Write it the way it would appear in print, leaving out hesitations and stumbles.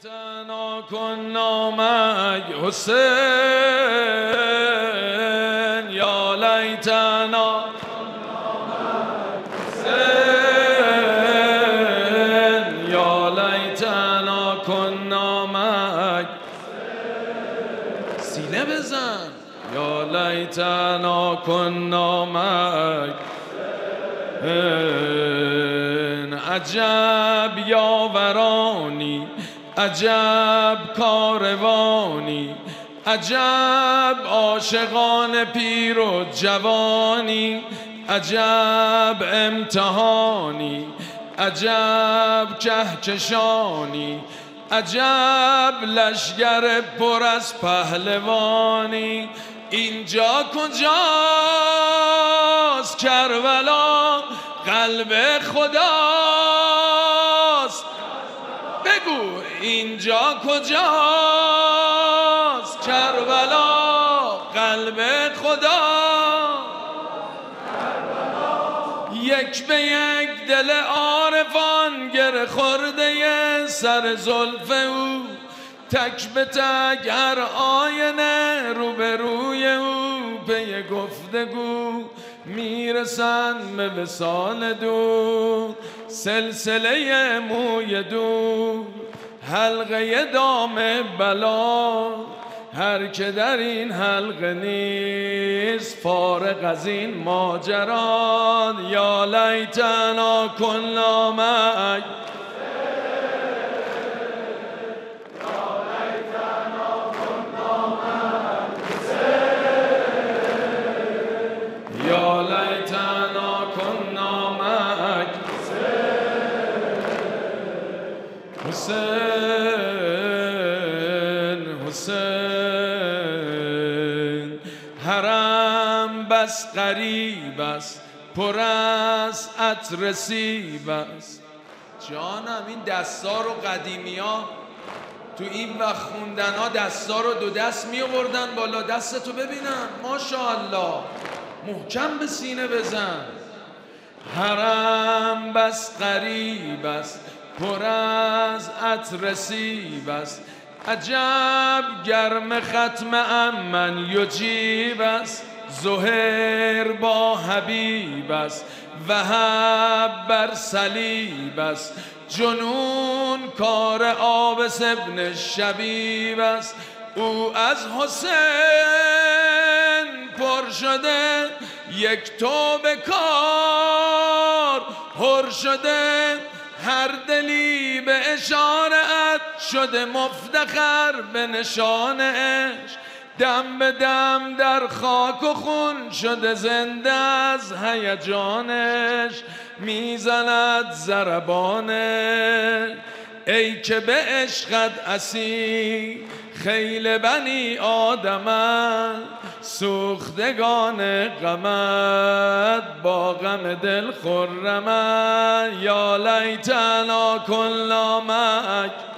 لیتنا کنا معک حسین یا لیتنا حسین یا لیتنا کنا معک سینه بزن یا لیتنا کنا معک عجب یاورانی عجب کاروانی عجب عاشقان پیر و جوانی عجب امتحانی عجب کهکشانی عجب لشگر پر از پهلوانی اینجا کجاست کربلا قلب خداست بگو اینجا کجاست کربلا قلب خدا یک به یک دل عارفان گره خورده سر زلف او تک به تک هر آینه روبروی او پی گفتگو میرسن به وصال دو سلسله موی دو حلقه دام بلا هر که در این حلقه نیست فارغ از این ماجرا یا لیتنا کنا معک یا لیتنا کنا معک حسین حسین حرم بس غریب است پر از عطر سیب است جانم این دستا رو قدیمی ها تو این وقت خوندن ها دستا رو دو دست می آوردن بالا دستتو ببینم ماشاءالله محکم به سینه بزن حرم بس غریب است پر از عطر سیب است عجب گرم ختم امن یجیب است زهیر با حبیب است وهب بر صلیب است جنون کار عابس ابن شبیب است او از حسین پر شده یک تو به کار هر شده هر دلی به اشارت شده مفتخر به نشان عشق دم به دم در خاک و خون شده زنده از هیجانش میزند ضربانه ای که به عشقت اسیر خیل بنی آدمن سوختگان غمت با غم دل خرمن یا لیتنا کنا معک